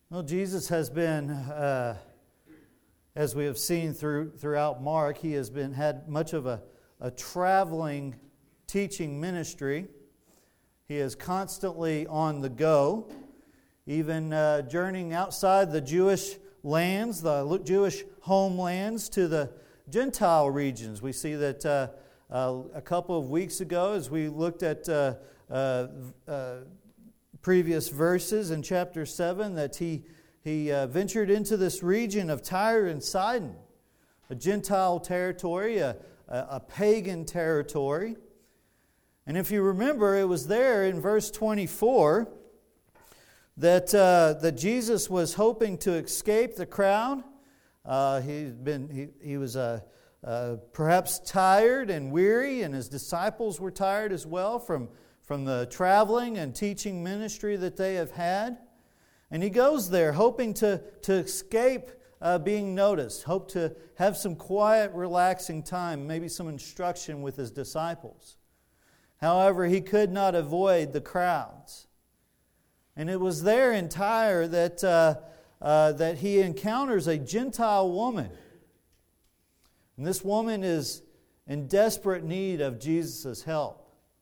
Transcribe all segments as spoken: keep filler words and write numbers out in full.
Well, Jesus has been, uh, as we have seen through throughout Mark, he has been had much of a, a traveling teaching ministry. He is constantly on the go, even uh, journeying outside the Jewish lands, the Jewish homelands, to the Gentile regions. We see that uh, uh, a couple of weeks ago, as we looked at uh, uh, uh, previous verses in chapter seven, that he he uh, ventured into this region of Tyre and Sidon, a Gentile territory, a, a, a pagan territory. And if you remember, it was there in verse twenty-four that uh, that Jesus was hoping to escape the crowd. Uh, he'd been he he was uh, uh, perhaps tired and weary, and his disciples were tired as well from. from the traveling and teaching ministry that they have had. And he goes there hoping to, to escape uh, being noticed, hope to have some quiet, relaxing time, maybe some instruction with his disciples. However, he could not avoid the crowds. And it was there in Tyre that, uh, uh, that he encounters a Gentile woman. And this woman is in desperate need of Jesus' help.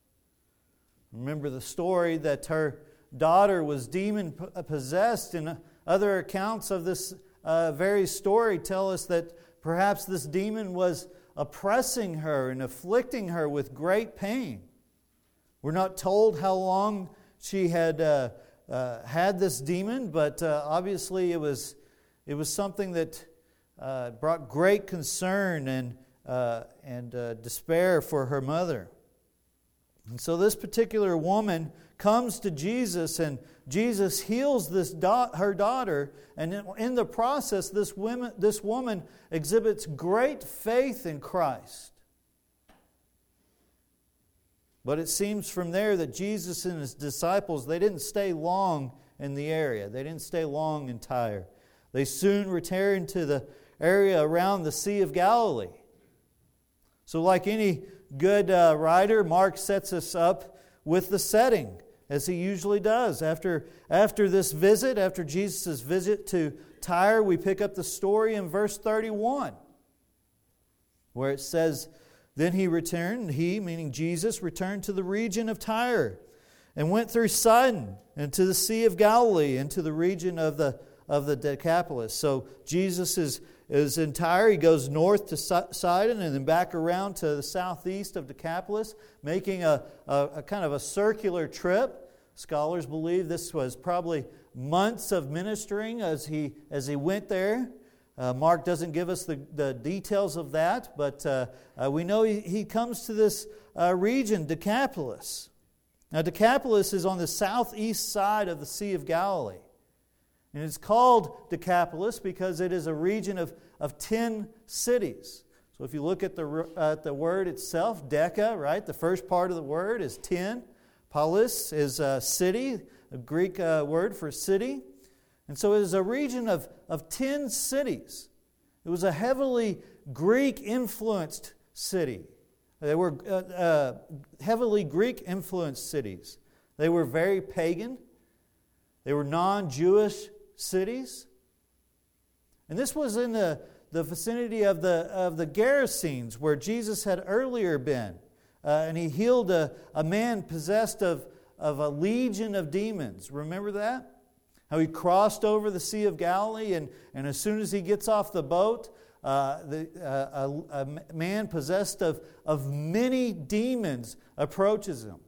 Remember the story that her daughter was demon-possessed, and other accounts of this uh, very story tell us that perhaps this demon was oppressing her and afflicting her with great pain. We're not told how long she had uh, uh, had this demon, but uh, obviously it was it was something that uh, brought great concern and uh, and uh, despair for her mother. And so this particular woman comes to Jesus, and Jesus heals this da- her daughter, and in, in the process, this woman, this woman exhibits great faith in Christ. But it seems from there that Jesus and his disciples, they didn't stay long in the area. They didn't stay long in Tyre. They soon returned to the area around the Sea of Galilee. So like any good uh, writer, Mark sets us up with the setting, as he usually does. After, after this visit, after Jesus' visit to Tyre, we pick up the story in verse thirty-one, where it says, "Then he returned," he, meaning Jesus, returned to the region of Tyre, and went through Sidon, and to the Sea of Galilee, and to the region of the, of the Decapolis. So Jesus is is in Tyre. He goes north to Sidon and then back around to the southeast of Decapolis, making a, a, a kind of a circular trip. Scholars believe this was probably months of ministering as he as he went there. Uh, Mark doesn't give us the, the details of that, but uh, uh, we know he, he comes to this uh, region, Decapolis. Now, Decapolis is on the southeast side of the Sea of Galilee. And it's called Decapolis because it is a region of, of ten cities. So if you look at the, uh, at the word itself, Deca, right? The first part of the word is ten. Polis is a city, a Greek uh, word for city. And so it is a region of, of ten cities. It was a heavily Greek-influenced city. They were uh, uh, heavily Greek-influenced cities. They were very pagan. They were non-Jewish cities. And this was in the, the vicinity of the, of the Gerasenes, where Jesus had earlier been. Uh, and he healed a, a man possessed of, of a legion of demons. Remember that? How he crossed over the Sea of Galilee, and, and as soon as he gets off the boat, uh, the, uh, a, a man possessed of, of many demons approaches him.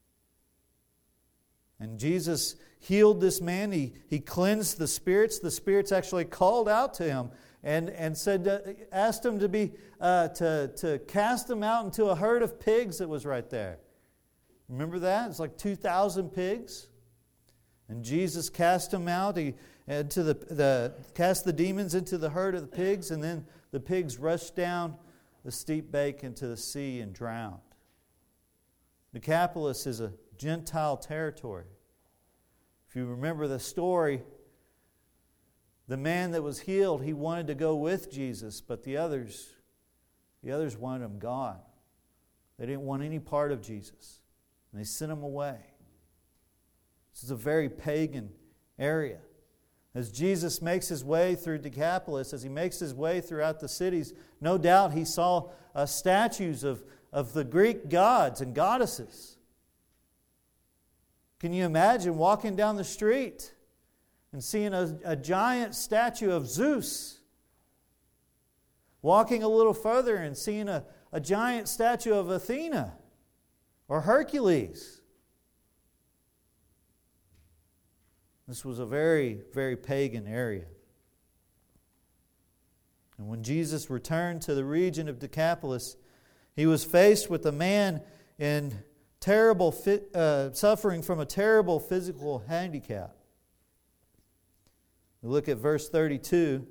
And Jesus healed this man. He, he cleansed the spirits. The spirits actually called out to him and, and said, uh, asked him to be uh, to, to cast them out into a herd of pigs that was right there. Remember that? It's like two thousand pigs. And Jesus cast them out. He into the, the cast the demons into the herd of the pigs, and then the pigs rushed down the steep bank into the sea and drowned. Decapolis is a Gentile territory. If you remember the story, the man that was healed, he wanted to go with Jesus, but the others, the others wanted him gone. They didn't want any part of Jesus, and they sent him away. This is a very pagan area. As Jesus makes his way through Decapolis, as he makes his way throughout the cities, no doubt he saw uh, statues of, of the Greek gods and goddesses. Can you imagine walking down the street and seeing a, a giant statue of Zeus? Walking a little further and seeing a, a giant statue of Athena or Hercules. This was a very, very pagan area. And when Jesus returned to the region of Decapolis, he was faced with a man in terrible, uh, suffering from a terrible physical handicap. We look at verse thirty-two.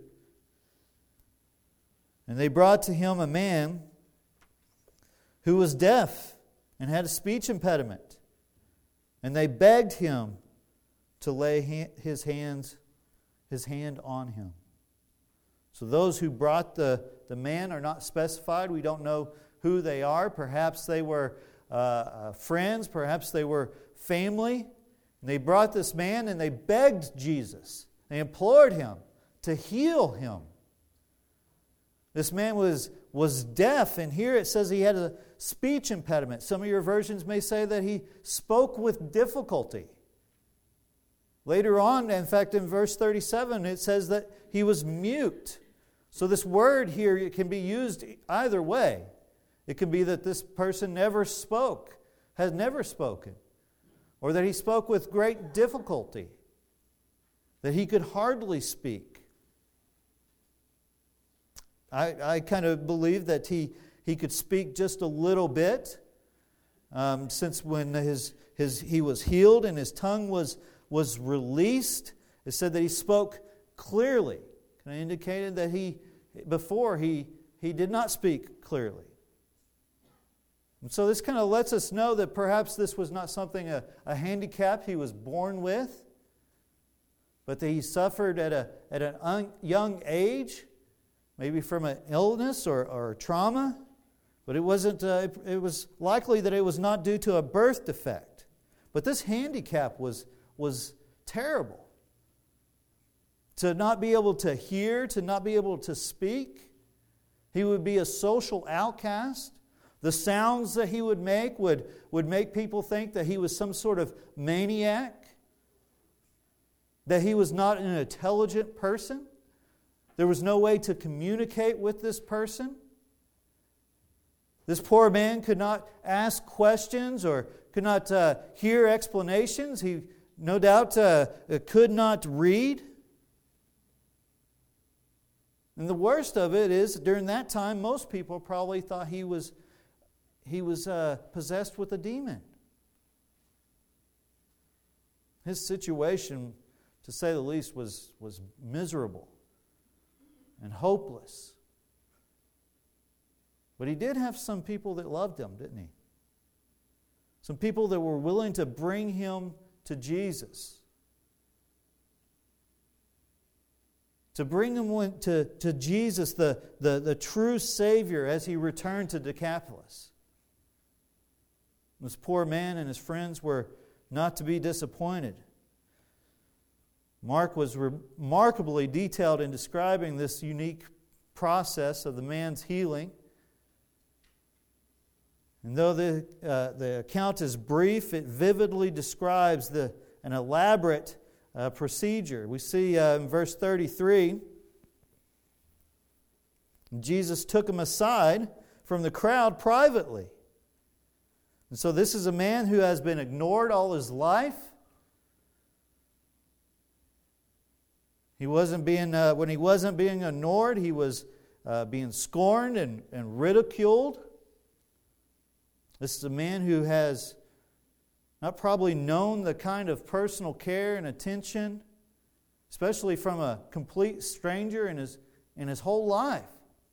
And they brought to him a man who was deaf and had a speech impediment. And they begged him to lay his hands, his hand on him. So those who brought the, the man are not specified. We don't know who they are. Perhaps they were uh, uh, friends. Perhaps they were family. And they brought this man and they begged Jesus. They implored him to heal him. This man was, was deaf, and here it says he had a speech impediment. Some of your versions may say that he spoke with difficulty. Later on, in fact, in verse thirty-seven, it says that he was mute. So this word here, it can be used either way. It can be that this person never spoke, has never spoken, or that he spoke with great difficulty, that he could hardly speak. I, I kind of believe that he, he could speak just a little bit, um, since when his, his he was healed and his tongue was, was released, it said that he spoke clearly. Kind of indicated that he before he, he did not speak clearly. And so this kind of lets us know that perhaps this was not something, a, a handicap he was born with, but that he suffered at a at a un, young age, maybe from an illness or, or trauma, but it wasn't. Uh, it, it was likely that it was not due to a birth defect. But this handicap was was terrible. To not be able to hear, to not be able to speak, he would be a social outcast. The sounds that he would make would, would make people think that he was some sort of maniac, that he was not an intelligent person. There was no way to communicate with this person. This poor man could not ask questions or could not uh, hear explanations. He no doubt uh, could not read. And the worst of it is, during that time, most people probably thought he was he was uh, possessed with a demon. His situation, to say the least, was, was miserable and hopeless. But he did have some people that loved him, didn't he? Some people that were willing to bring him to Jesus. To bring him to, to Jesus, the, the, the true Savior, as he returned to Decapolis. This poor man and his friends were not to be disappointed. Mark was remarkably detailed in describing this unique process of the man's healing. And though the, uh, the account is brief, it vividly describes the, an elaborate uh, procedure. We see uh, in verse thirty-three, Jesus took him aside from the crowd privately. And so this is a man who has been ignored all his life. He wasn't being, uh, when he wasn't being ignored, he was uh, being scorned and, and ridiculed. This is a man who has not probably known the kind of personal care and attention, especially from a complete stranger in his, in his whole life.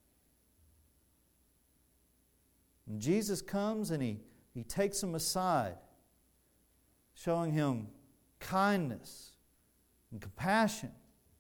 And Jesus comes and he, he takes him aside, showing him kindness and compassion.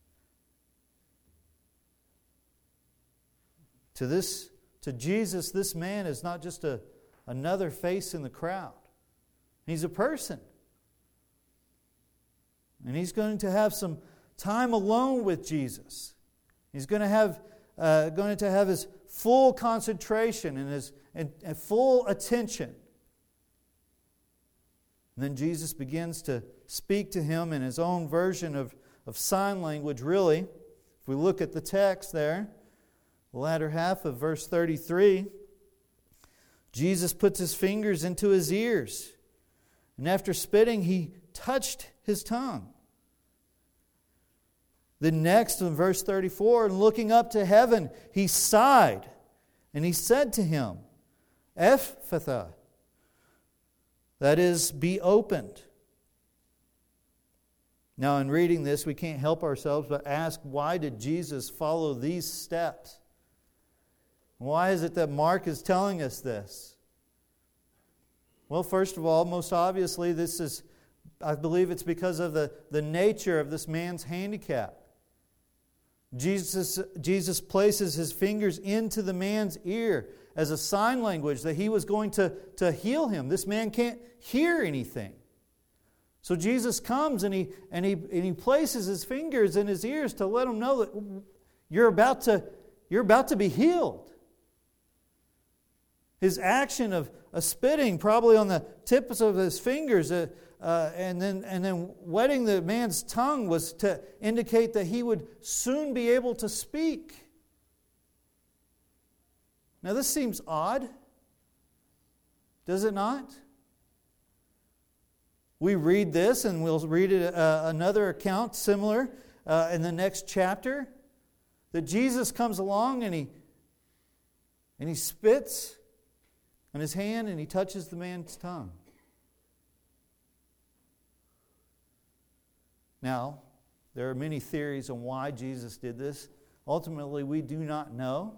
To this, to Jesus, this man is not just a, another face in the crowd. He's a person. And he's going to have some time alone with Jesus. He's going to have uh, going to have his full concentration and his and, and full attention. And then Jesus begins to speak to him in his own version of, of sign language, really. If we look at the text there, the latter half of verse thirty-three, Jesus puts his fingers into his ears, and after spitting, he touched his tongue. Then next in verse thirty-four, and looking up to heaven, he sighed, and he said to him, Ephphatha, that is, be opened. Now, in reading this, we can't help ourselves but ask, why did Jesus follow these steps? Why is it that Mark is telling us this? Well, first of all, most obviously, this is, I believe it's because of the, the nature of this man's handicap. Jesus, Jesus places his fingers into the man's ear as a sign language that he was going to, to heal him. This man can't hear anything. So Jesus comes and he, and, he, and he places his fingers in his ears to let him know that you're about to, you're about to be healed. His action of, of spitting probably on the tips of his fingers uh, uh, and then and then wetting the man's tongue was to indicate that he would soon be able to speak. Now this seems odd, does it not? We read this, and we'll read it, uh, another account similar uh, in the next chapter, that Jesus comes along and he and he spits on his hand and he touches the man's tongue. Now, there are many theories on why Jesus did this. Ultimately, we do not know.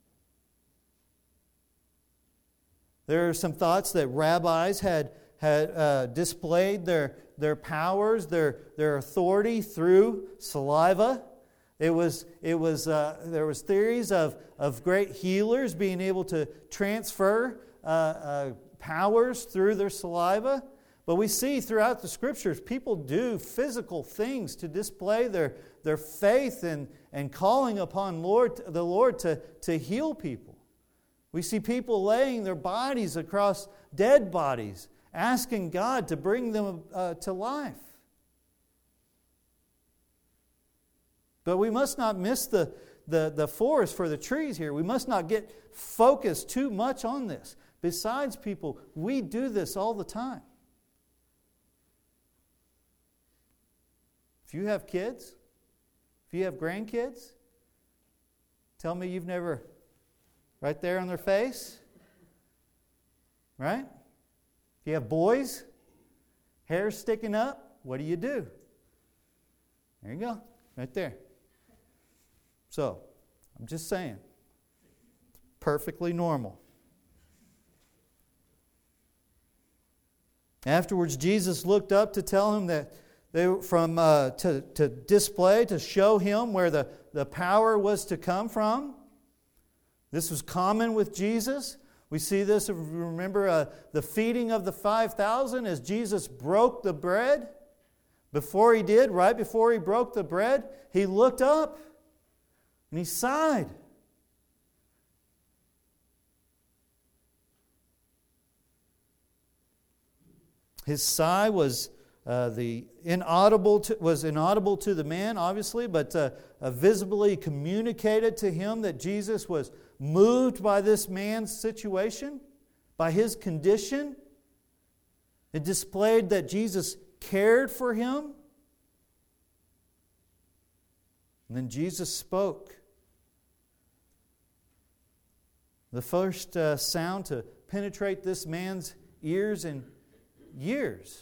There are some thoughts that rabbis had had uh, displayed their, their powers, their, their authority through saliva. It was, it was, uh, there was theories of, of great healers being able to transfer uh, uh, powers through their saliva. But we see throughout the Scriptures, people do physical things to display their, their faith and, and calling upon Lord, the Lord to, to heal people. We see people laying their bodies across dead bodies, asking God to bring them uh, to life. But we must not miss the, the, the forest for the trees here. We must not get focused too much on this. Besides, people, we do this all the time. If you have kids, if you have grandkids, tell me you've never, right there on their face, right? If you have boys, hair sticking up, what do you do? There you go, right there. So, I'm just saying, perfectly normal. Afterwards, Jesus looked up to tell him that they were from uh, to, to display, to show him where the, the power was to come from. This was common with Jesus. We see this, if you remember, uh, the feeding of the five thousand as Jesus broke the bread. Before he did, right before he broke the bread, he looked up and he sighed. His sigh was uh, the inaudible to, was inaudible to the man, obviously, but uh, uh, visibly communicated to him that Jesus was moved by this man's situation, by his condition. It displayed that Jesus cared for him. And then Jesus spoke. The first uh, sound to penetrate this man's ears in years.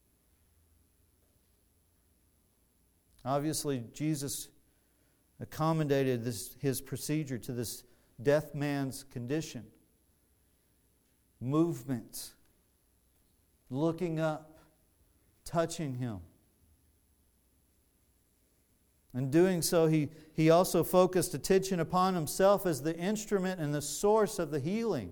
Obviously, Jesus accommodated this, his procedure to this deaf man's condition. Movement, looking up, touching him. In doing so, he, he also focused attention upon himself as the instrument and the source of the healing.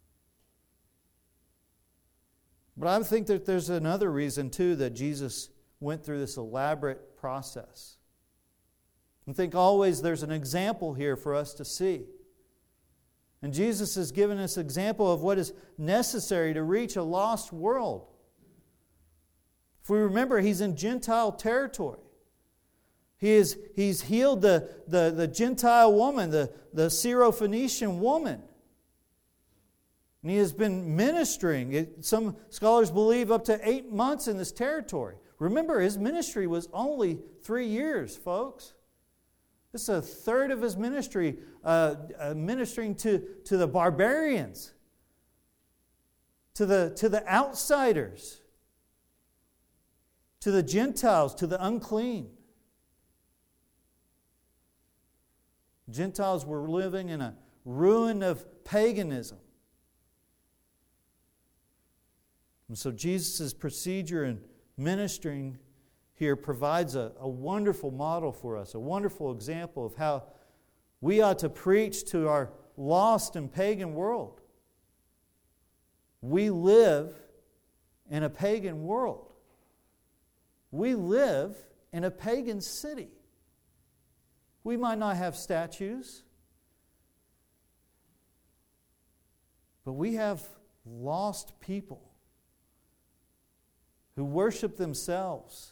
But I think that there's another reason, too, that Jesus went through this elaborate process. I think always there's an example here for us to see. And Jesus has given us an example of what is necessary to reach a lost world. If we remember, He's in Gentile territory. He is, he's healed the, the, the Gentile woman, the, the Syrophoenician woman. And He has been ministering. It, some scholars believe up to eight months in this territory. Remember, His ministry was only three years, folks. This is a third of His ministry, uh, uh, ministering to, to the barbarians, to the, to the outsiders, to the Gentiles, to the unclean. Gentiles were living in a ruin of paganism. And so Jesus' procedure in ministering here provides a, a wonderful model for us, a wonderful example of how we ought to preach to our lost and pagan world. We live in a pagan world. We live in a pagan city. We might not have statues, but we have lost people who worship themselves.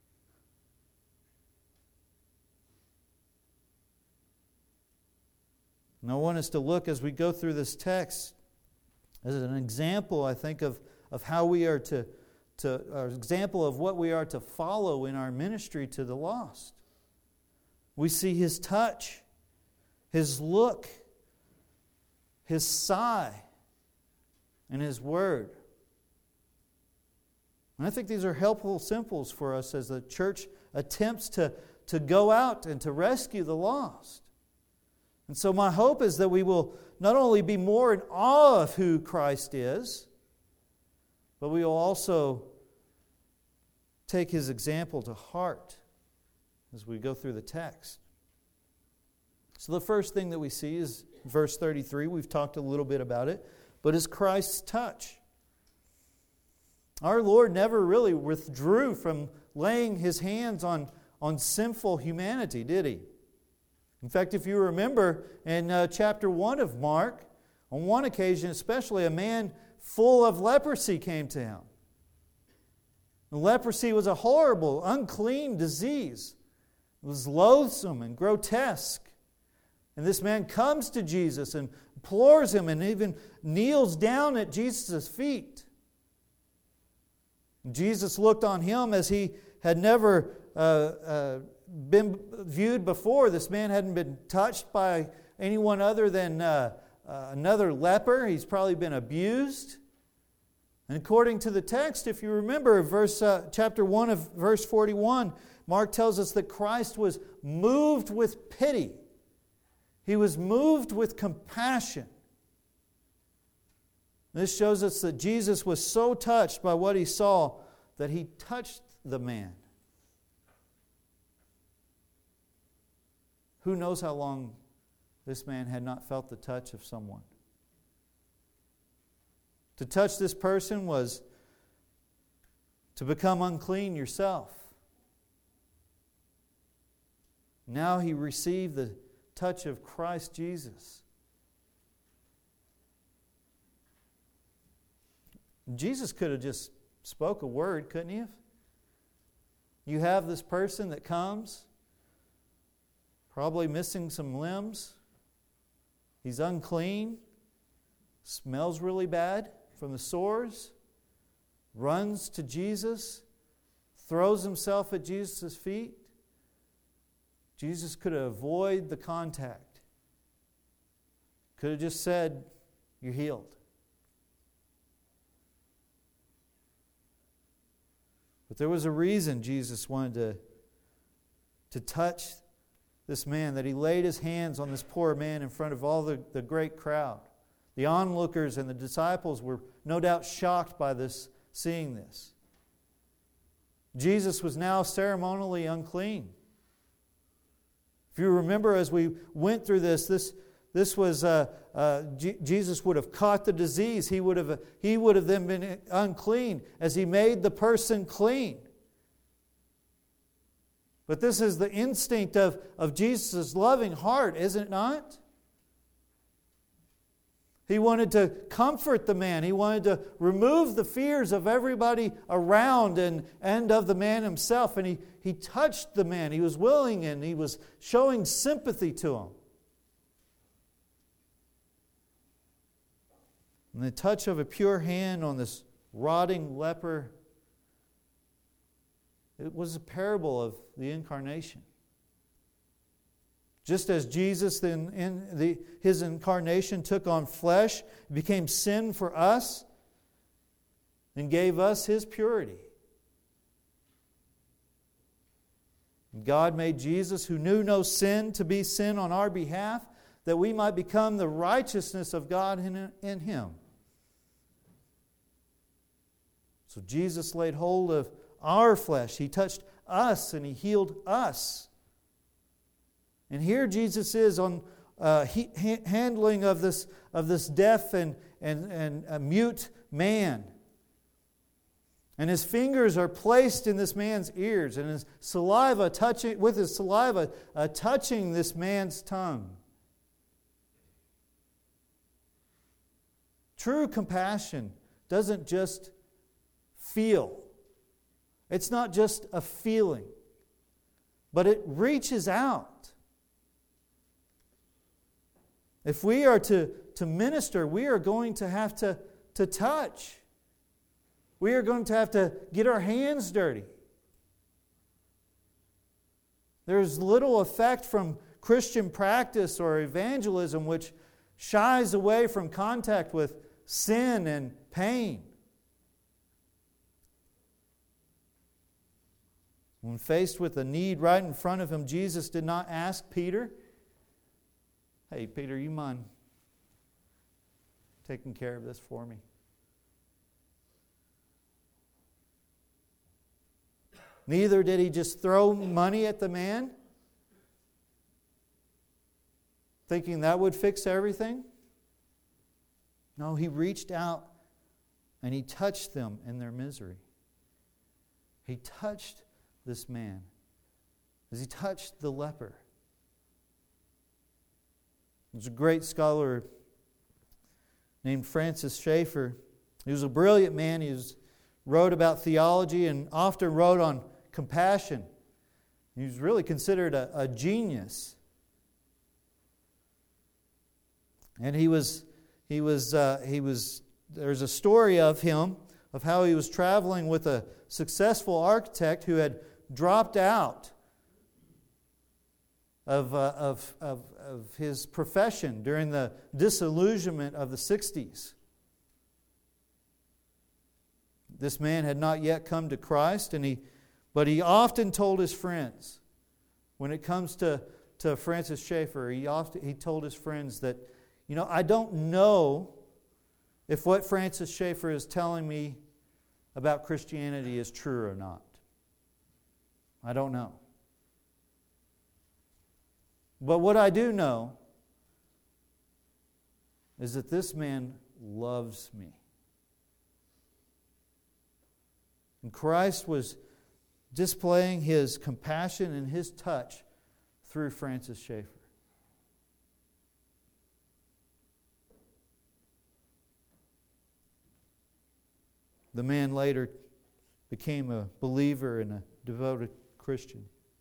And I want us to look as we go through this text as an example, I think, of, of how we are to, to, an example of what we are to follow in our ministry to the lost. We see His touch, His look, His sigh, and His word. And I think these are helpful symbols for us as the church attempts to, to go out and to rescue the lost. And so my hope is that we will not only be more in awe of who Christ is, but we will also take His example to heart as we go through the text. So the first thing that we see is verse thirty-three. We've talked a little bit about it, but is Christ's touch. Our Lord never really withdrew from laying His hands on, on sinful humanity, did He? In fact, if you remember in uh, chapter one of Mark, on one occasion especially, a man full of leprosy came to Him. And leprosy was a horrible, unclean disease. It was loathsome and grotesque. And this man comes to Jesus and implores Him and even kneels down at Jesus' feet. And Jesus looked on him as He had never uh, uh, been viewed before. This man hadn't been touched by anyone other than uh, uh, another leper. He's probably been abused. And according to the text, if you remember, verse uh, chapter one of verse forty-one, Mark tells us that Christ was moved with pity. He was moved with compassion. This shows us that Jesus was so touched by what He saw that He touched the man. Who knows how long this man had not felt the touch of someone? To touch this person was to become unclean yourself. Now he received the touch of Christ Jesus. Jesus could have just spoke a word, couldn't He have? You have this person that comes, probably missing some limbs. He's unclean, smells really bad from the sores, runs to Jesus, throws himself at Jesus' feet. Jesus could have avoided the contact. Could have just said, "You're healed." But there was a reason Jesus wanted to, to touch this man, that He laid His hands on this poor man in front of all the, the great crowd. The onlookers and the disciples were no doubt shocked by this, seeing this. Jesus was now ceremonially unclean. If you remember, as we went through this, this, this was uh, uh, G- Jesus would have caught the disease. He would have he would have then been unclean as He made the person clean. But this is the instinct of, of Jesus' loving heart, is it not? He wanted to comfort the man. He wanted to remove the fears of everybody around and, and of the man himself. And he, he touched the man. He was willing and he was showing sympathy to him. And the touch of a pure hand on this rotting leper, it was a parable of the incarnation. Just as Jesus in, in the, His incarnation took on flesh, became sin for us, and gave us His purity. God made Jesus, who knew no sin, to be sin on our behalf, that we might become the righteousness of God in, in Him. So Jesus laid hold of our flesh. He touched us and He healed us. And here Jesus is on uh, he, ha- handling of this of this deaf and, and, and a mute man. And His fingers are placed in this man's ears, and His saliva touching with His saliva uh, touching this man's tongue. True compassion doesn't just feel. It's not just a feeling, but it reaches out. If we are to, to minister, we are going to have to, to touch. We are going to have to get our hands dirty. There's little effect from Christian practice or evangelism which shies away from contact with sin and pain. When faced with a need right in front of Him, Jesus did not ask Peter, "Hey, Peter, you mind taking care of this for me?" Neither did He just throw money at the man, thinking that would fix everything. No, He reached out and He touched them in their misery. He touched this man as He touched the leper. There's a great scholar named Francis Schaeffer. He was a brilliant man. He was, wrote about theology and often wrote on compassion. He was really considered a, a genius. And he was, he was, uh, he was. There's a story of him of how he was traveling with a successful architect who had dropped out of, uh, of, of, of his profession during the disillusionment of the sixties. This man had not yet come to Christ, and he, but he often told his friends, when it comes to, to Francis Schaeffer, he often he told his friends that, you know, I don't know if what Francis Schaeffer is telling me about Christianity is true or not. I don't know. But what I do know is that this man loves me. And Christ was displaying His compassion and His touch through Francis Schaeffer. The man later became a believer and a devoted Christian.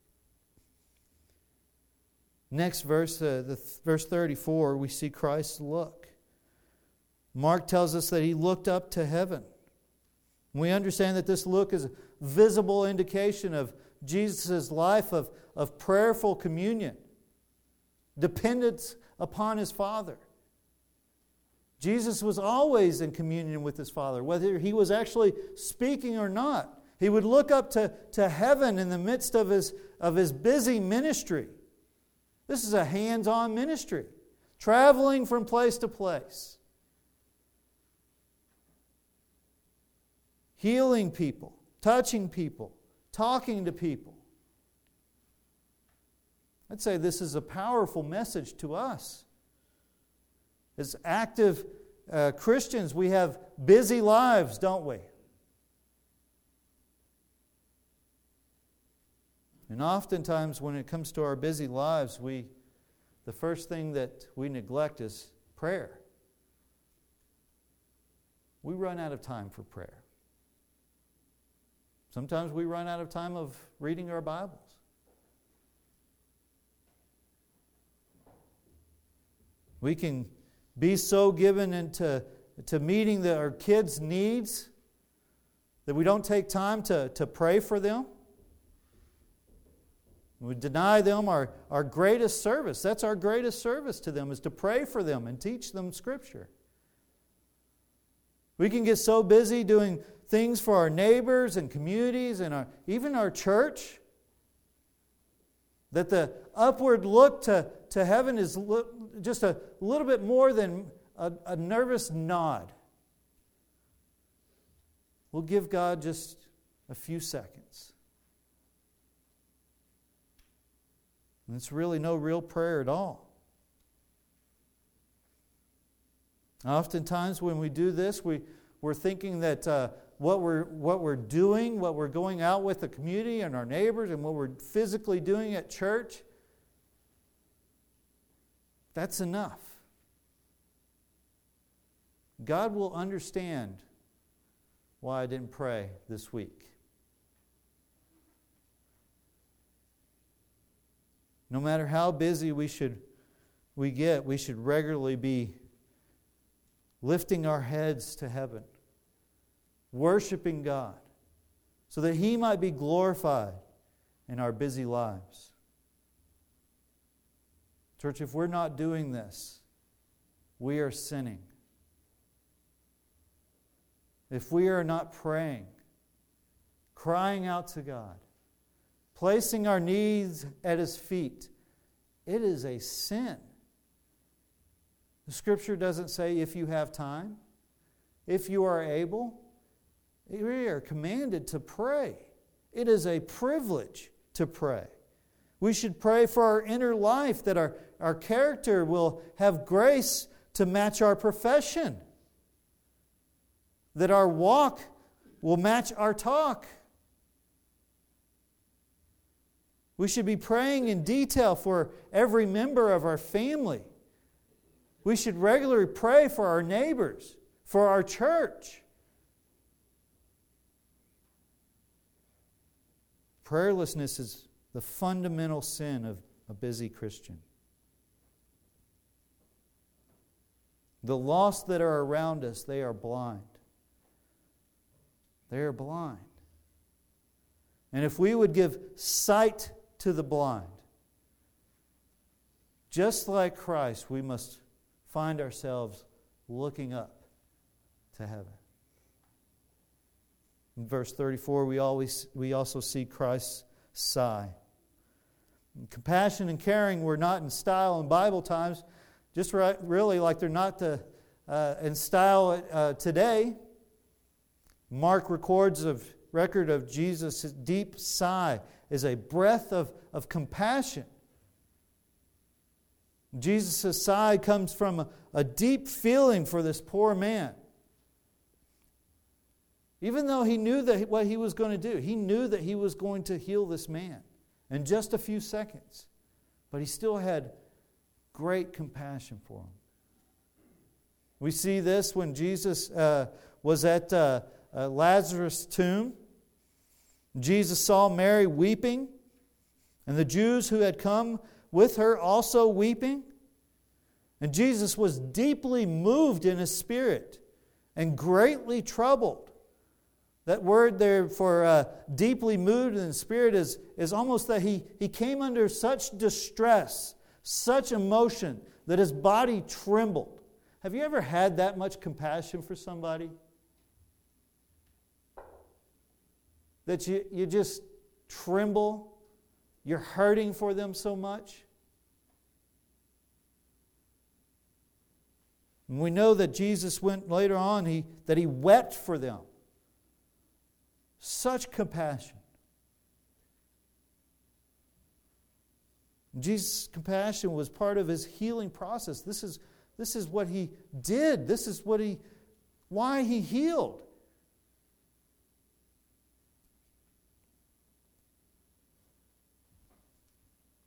Next verse, uh, the th- verse thirty-four, we see Christ's look. Mark tells us that He looked up to heaven. We understand that this look is a visible indication of Jesus' life of, of prayerful communion, dependence upon His Father. Jesus was always in communion with His Father, whether He was actually speaking or not. He would look up to, to heaven in the midst of his, of his busy ministry. This is a hands-on ministry, traveling from place to place, healing people, touching people, talking to people. I'd say this is a powerful message to us. As active uh, Christians, we have busy lives, don't we? And oftentimes when it comes to our busy lives, we the first thing that we neglect is prayer. We run out of time for prayer. Sometimes we run out of time of reading our Bibles. We can be so given into to meeting the, our kids' needs that we don't take time to, to pray for them. We deny them our, our greatest service. That's our greatest service to them, is to pray for them and teach them Scripture. We can get so busy doing things for our neighbors and communities and our, even our church that the upward look to, to heaven is lo- just a little bit more than a, a nervous nod. We'll give God just a few seconds. And it's really no real prayer at all. Oftentimes when we do this, we, we're thinking that uh, what we're what we're doing, what we're going out with the community and our neighbors, and what we're physically doing at church, that's enough. God will understand why I didn't pray this week. No matter how busy we should we get, we should regularly be lifting our heads to heaven, worshiping God, so that He might be glorified in our busy lives. Church, if we're not doing this, we are sinning. If we are not praying, crying out to God, placing our needs at His feet, it is a sin. The Scripture doesn't say if you have time, if you are able. We are commanded to pray. It is a privilege to pray. We should pray for our inner life, that our, our character will have grace to match our profession, that our walk will match our talk. We should be praying in detail for every member of our family. We should regularly pray for our neighbors, for our church. Prayerlessness is the fundamental sin of a busy Christian. The lost that are around us, they are blind. They are blind. And if we would give sight to the blind, just like Christ, we must find ourselves looking up to heaven. In verse thirty-four, we always we also see Christ's sigh. Compassion and caring were not in style in Bible times, just right, really like they're not to, uh, in style uh, today. Mark records a record of Jesus' deep sigh is a breath of, of compassion. Jesus' sigh comes from a, a deep feeling for this poor man. Even though he knew that what he was going to do, he knew that he was going to heal this man in just a few seconds. But he still had great compassion for him. We see this when Jesus uh, was at uh, uh, Lazarus' tomb. Jesus saw Mary weeping, and the Jews who had come with her also weeping. And Jesus was deeply moved in his spirit and greatly troubled. That word there for uh, deeply moved in the spirit is, is almost that he, he came under such distress, such emotion, that his body trembled. Have you ever had that much compassion for somebody? That you, you just tremble? You're hurting for them so much? And we know that Jesus went later on, he, that He wept for them. Such compassion. Jesus' compassion was part of His healing process. This is, this is what He did. This is what He, why He healed.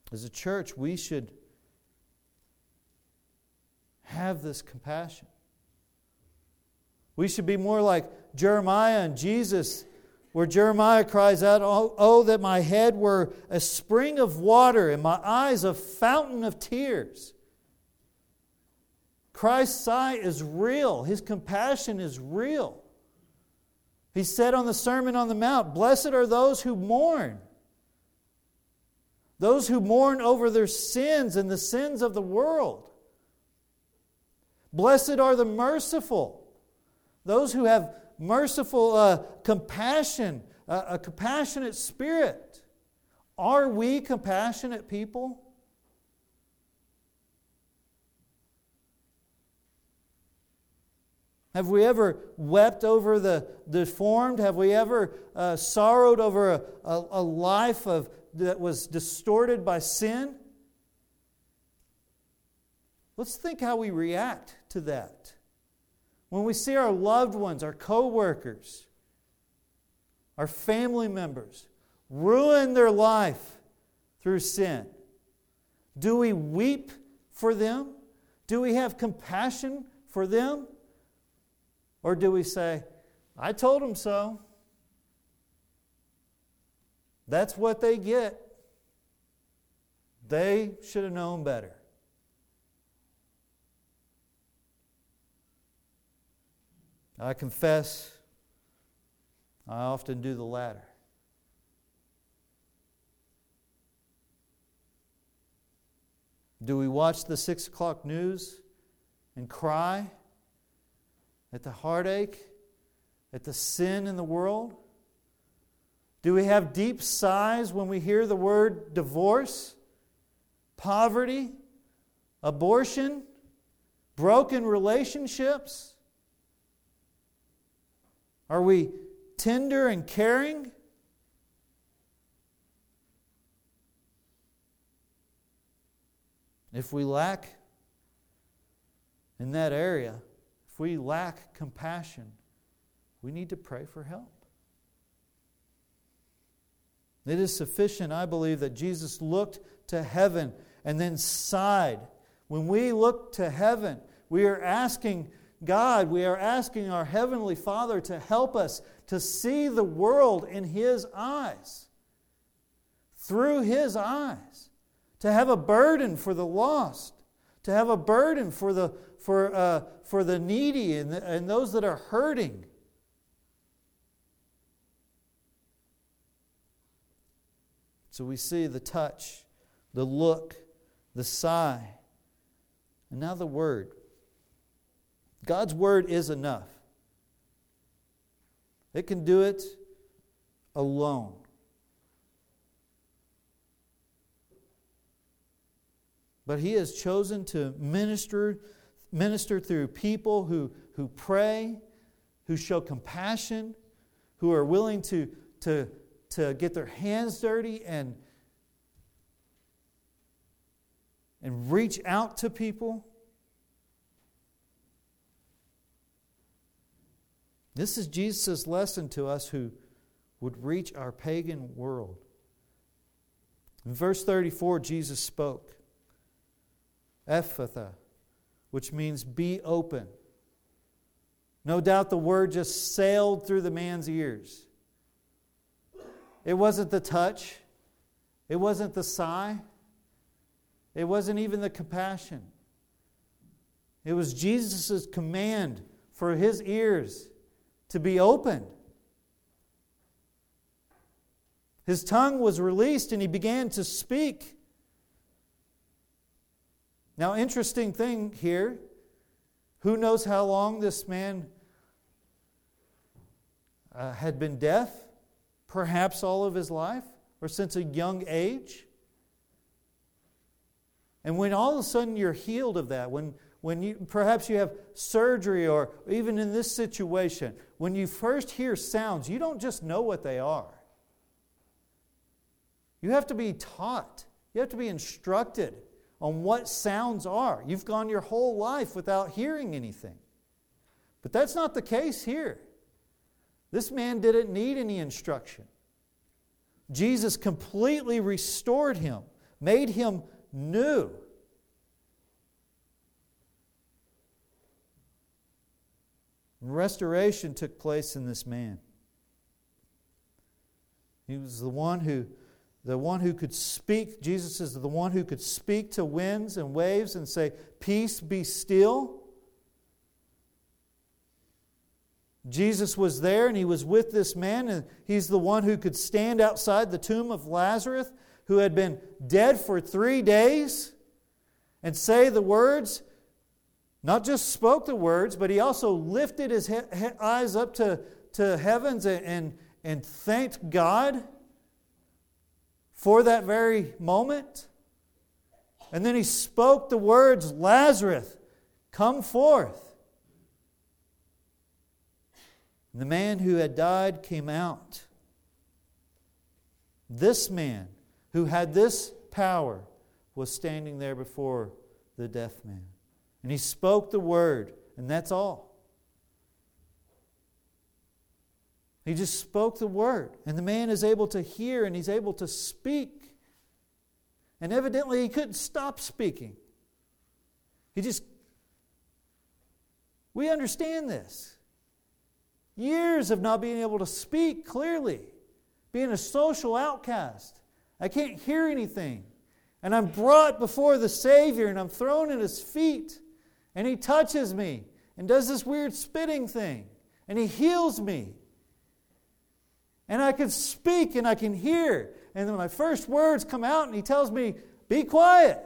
As a church, we should have this compassion. We should be more like Jeremiah and Jesus, where Jeremiah cries out, oh, oh, that my head were a spring of water and my eyes a fountain of tears. Christ's sigh is real. His compassion is real. He said on the Sermon on the Mount, blessed are those who mourn. Those who mourn over their sins and the sins of the world. Blessed are the merciful. Those who have merciful uh, compassion, uh, a compassionate spirit. Are we compassionate people? Have we ever wept over the deformed? Have we ever uh, sorrowed over a, a, a life of that was distorted by sin? Let's think how we react to that. When we see our loved ones, our co-workers, our family members ruin their life through sin, do we weep for them? Do we have compassion for them? Or do we say, I told them so. That's what they get. They should have known better. I confess, I often do the latter. Do we watch the six o'clock news and cry at the heartache, at the sin in the world? Do we have deep sighs when we hear the word divorce, poverty, abortion, broken relationships? Are we tender and caring? If we lack in that area, if we lack compassion, we need to pray for help. It is sufficient, I believe, that Jesus looked to heaven and then sighed. When we look to heaven, we are asking God, we are asking our Heavenly Father to help us to see the world in His eyes, through His eyes, to have a burden for the lost, to have a burden for the for uh, for the needy and, the, and those that are hurting. So we see the touch, the look, the sigh, and now the word. God's word is enough. It can do it alone. But He has chosen to minister, minister through people who, who pray, who show compassion, who are willing to, to, to get their hands dirty and, and reach out to people. This is Jesus' lesson to us who would reach our pagan world. In verse thirty-four, Jesus spoke, Ephphatha, which means be open. No doubt the word just sailed through the man's ears. It wasn't the touch. It wasn't the sigh. It wasn't even the compassion. It was Jesus' command for his ears to be opened. His tongue was released and he began to speak. Now, interesting thing here. Who knows how long this man uh, had been deaf? Perhaps all of his life, or since a young age. And when all of a sudden you're healed of that, when When you perhaps you have surgery, or even in this situation, when you first hear sounds, you don't just know what they are. You have to be taught. You have to be instructed on what sounds are. You've gone your whole life without hearing anything. But that's not the case here. This man didn't need any instruction. Jesus completely restored him made him new. Restoration took place in this man. He was the one who, the one who could speak. Jesus is the one who could speak to winds and waves and say, "Peace, be still." Jesus was there and He was with this man, and He's the one who could stand outside the tomb of Lazarus, who had been dead for three days, and say the words. Not just spoke the words, but He also lifted His he- he- eyes up to, to heavens and, and, and thanked God for that very moment. And then He spoke the words, "Lazarus, come forth." And the man who had died came out. This man who had this power was standing there before the deaf man. And He spoke the word, and that's all. He just spoke the word. And the man is able to hear, and he's able to speak. And evidently he couldn't stop speaking. He just... We understand this. Years of not being able to speak clearly. Being a social outcast. I can't hear anything. And I'm brought before the Savior, and I'm thrown at His feet. And He touches me and does this weird spitting thing. And He heals me. And I can speak and I can hear. And then my first words come out and He tells me, "Be quiet."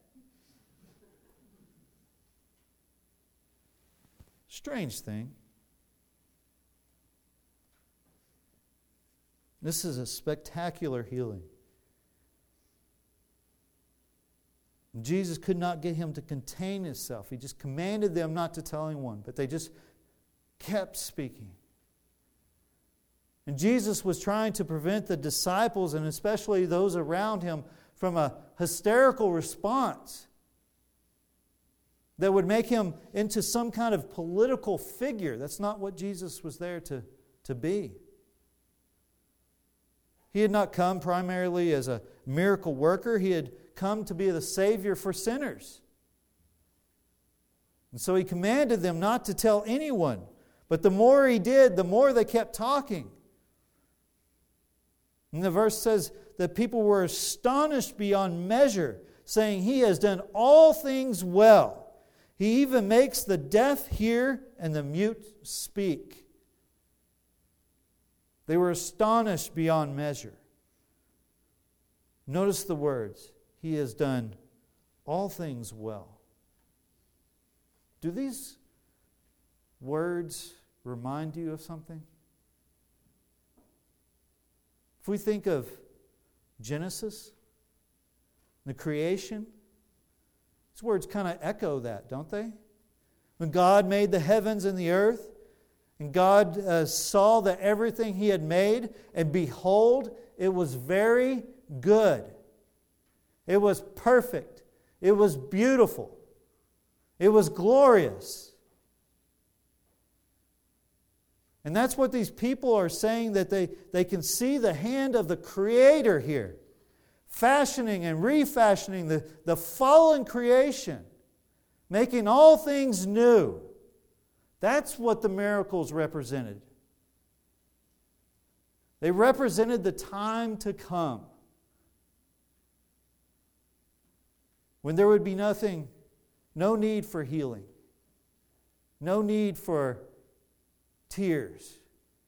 Strange thing. This is a spectacular healing. Jesus could not get him to contain himself. He just commanded them not to tell anyone, but they just kept speaking. And Jesus was trying to prevent the disciples, and especially those around Him, from a hysterical response that would make Him into some kind of political figure. That's not what Jesus was there to, to be. He had not come primarily as a miracle worker. He had come to be the Savior for sinners. And so He commanded them not to tell anyone. But the more He did, the more they kept talking. And the verse says that people were astonished beyond measure, saying, "He has done all things well. He even makes the deaf hear and the mute speak." They were astonished beyond measure. Notice the words. He has done all things well. Do these words remind you of something? If we think of Genesis, the creation, these words kind of echo that, don't they? When God made the heavens and the earth, and God uh, saw that everything He had made, and behold, it was very good. It was perfect. It was beautiful. It was glorious. And that's what these people are saying, that they, they can see the hand of the Creator here, fashioning and refashioning the, the fallen creation, making all things new. That's what the miracles represented. They represented the time to come, when there would be nothing, no need for healing, no need for tears.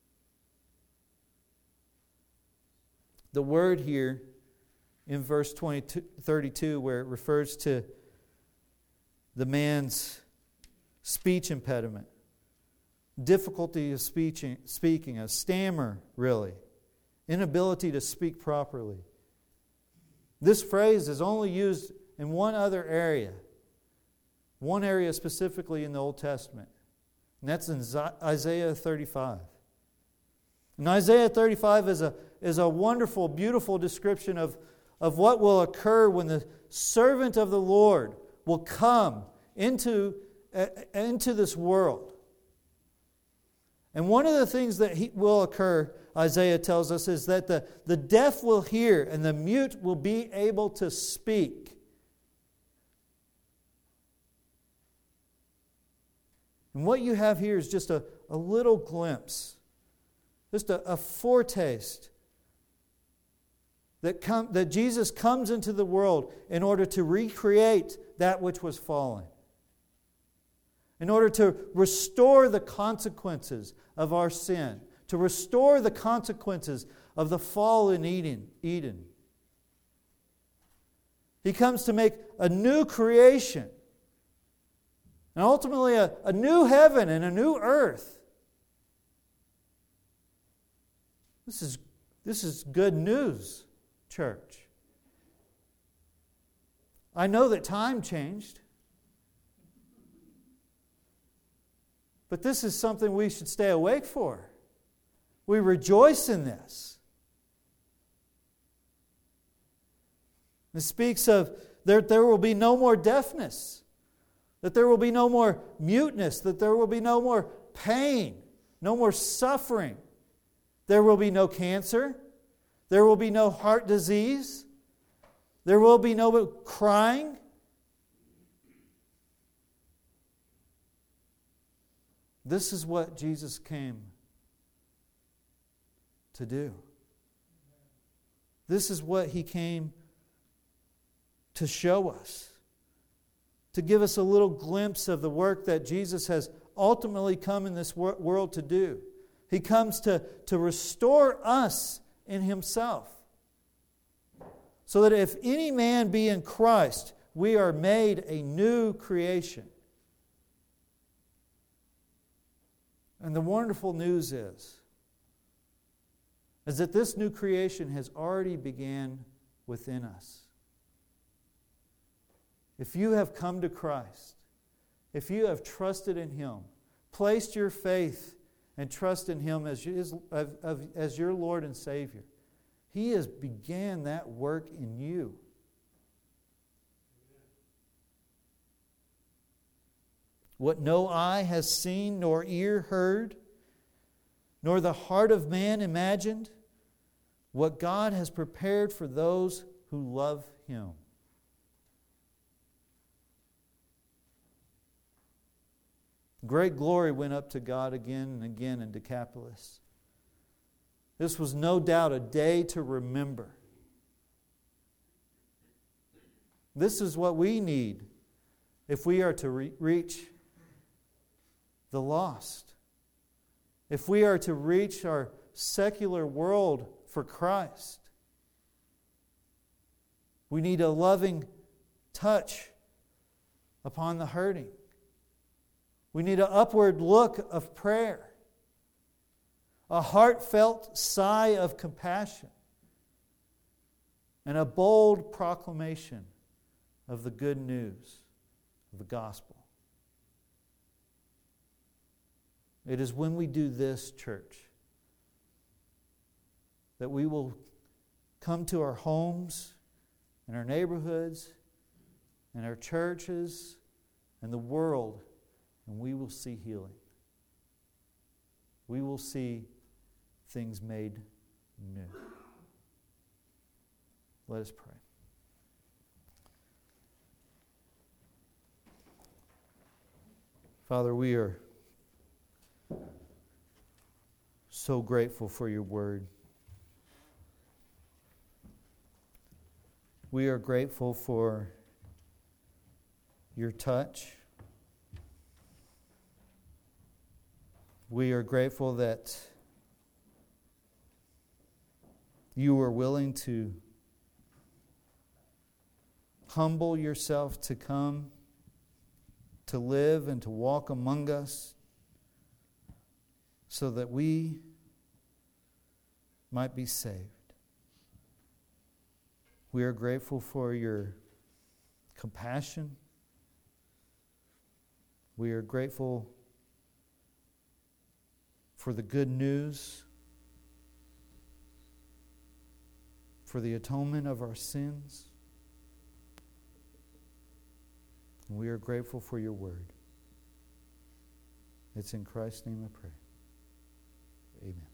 The word here in verse twenty-two, thirty-two, where it refers to the man's speech impediment, difficulty of speaking, speaking, a stammer, really, inability to speak properly. This phrase is only used in one other area, one area specifically in the Old Testament, and that's in Isaiah thirty-five. And Isaiah thirty-five is a, is a wonderful, beautiful description of, of what will occur when the servant of the Lord will come into, uh, into this world. And one of the things that he, will occur, Isaiah tells us, is that the, the deaf will hear and the mute will be able to speak. And what you have here is just a, a little glimpse, just a, a foretaste that, come, that Jesus comes into the world in order to recreate that which was fallen, in order to restore the consequences of our sin, to restore the consequences of the fall in Eden. Eden. He comes to make a new creation, and ultimately a, a new heaven and a new earth. This is, this is good news, church. I know that time changed, but this is something we should stay awake for. We rejoice in this. It speaks of there, there will be no more deafness, that there will be no more muteness, that there will be no more pain, no more suffering. There will be no cancer. There will be no heart disease. There will be no crying. This is what Jesus came to do. This is what He came to show us, to give us a little glimpse of the work that Jesus has ultimately come in this wor- world to do. He comes to, to restore us in Himself, so that if any man be in Christ, we are made a new creation. And the wonderful news is, is that this new creation has already began within us. If you have come to Christ, if you have trusted in Him, placed your faith and trust in Him as, his, as your Lord and Savior, He has began that work in you. What no eye has seen, nor ear heard, nor the heart of man imagined, what God has prepared for those who love Him. Great glory went up to God again and again in Decapolis. This was no doubt a day to remember. This is what we need if we are to re- reach the lost. If we are to reach our secular world for Christ, we need a loving touch upon the hurting. We need an upward look of prayer, a heartfelt sigh of compassion, and a bold proclamation of the good news of the gospel. It is when we do this, church, that we will come to our homes and our neighborhoods and our churches and the world, and we will see healing. We will see things made new. Let us pray. Father, we are so grateful for your word. We are grateful for your touch. We are grateful that you were willing to humble yourself to come, to live and to walk among us, so that we might be saved. We are grateful for your compassion. We are grateful for the good news, for the atonement of our sins. We are grateful for your word. It's in Christ's name I pray. Amen.